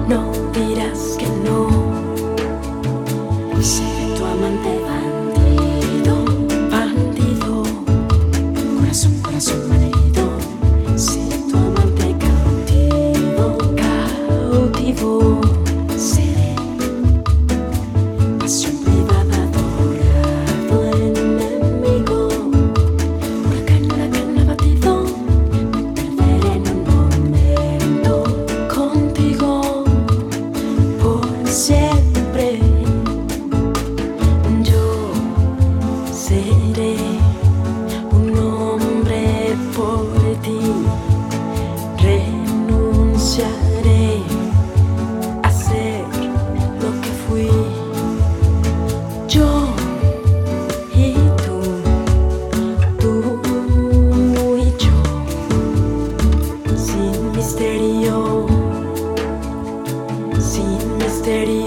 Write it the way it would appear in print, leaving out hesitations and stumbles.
no dirás que no. Seré tu amante bandido, bandido, corazón, corazón malherido. Seré tu amante cautivo, cautivo. Seré pasión privada, dorado enemigo. Huracán abatido, me perderé en un momento contigo por siempre. Yo seré un hombre por ti, renunciaré a ser lo que fui. Yo y tú y yo, sin misterio, sin misterio.